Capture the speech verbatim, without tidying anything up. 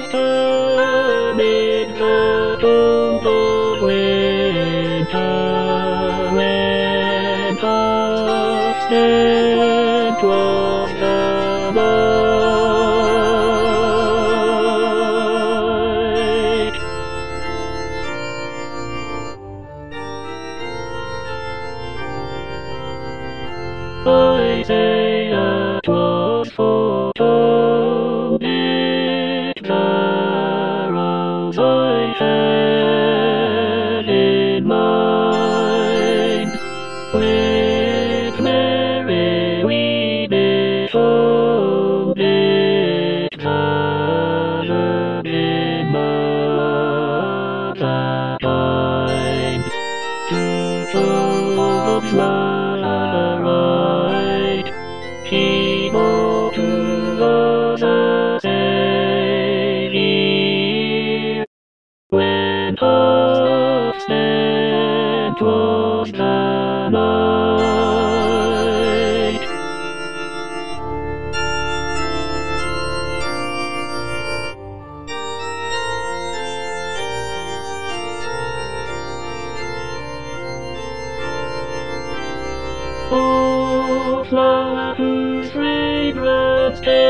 amid the tumult of winter, when constant was the light. Isaiah 'twas foretold, it carols I had in mind, with Mary we behold it gathered in Magdalene, to Job's light. He bore to us a Saviour, when half spent was the night. O flower whose fragrance